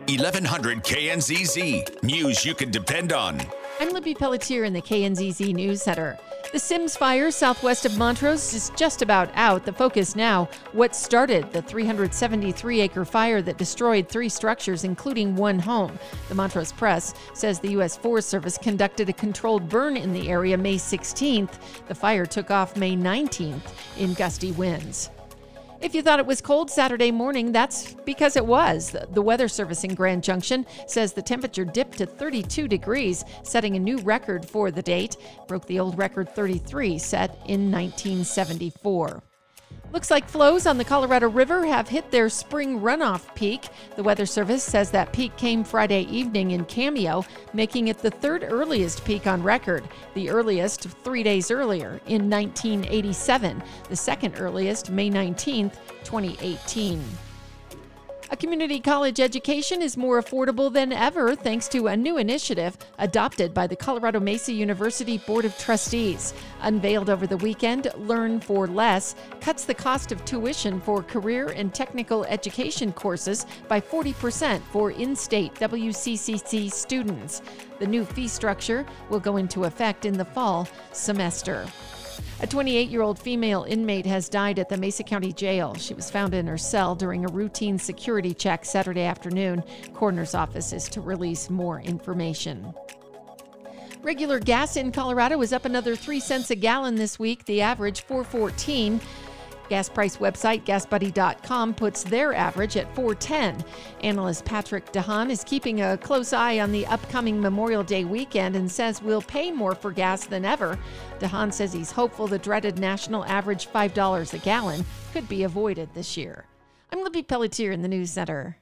1100 KNZZ. News you can depend on. I'm Libby Pelletier in the KNZZ News Center. The Sims fire southwest of Montrose is just about out. The focus now, what started the 373-acre fire that destroyed 3 structures, including 1 home. The Montrose Press says the U.S. Forest Service conducted a controlled burn in the area May 16th. The fire took off May 19th in gusty winds. If you thought it was cold Saturday morning, that's because it was. The Weather Service in Grand Junction says the temperature dipped to 32 degrees, setting a new record for the date. Broke the old record 33 set in 1974. Looks like flows on the Colorado River have hit their spring runoff peak. The Weather Service says that peak came Friday evening in Cameo, making it the 3rd earliest peak on record. The earliest 3 days earlier in 1987. The 2nd earliest May 19th, 2018. A community college education is more affordable than ever thanks to a new initiative adopted by the Colorado Mesa University Board of Trustees. Unveiled over the weekend, Learn for Less cuts the cost of tuition for career and technical education courses by 40% for in-state WCCC students. The new fee structure will go into effect in the fall semester. A 28-year-old female inmate has died at the Mesa County Jail. She was found in her cell during a routine security check Saturday afternoon. Coroner's office is to release more information. Regular gas in Colorado is up another 3 cents a gallon this week, the average $4.14. Gas price website GasBuddy.com puts their average at $4.10. Analyst Patrick DeHaan is keeping a close eye on the upcoming Memorial Day weekend and says we'll pay more for gas than ever. DeHaan says he's hopeful the dreaded national average $5 a gallon could be avoided this year. I'm Libby Pelletier in the News Center.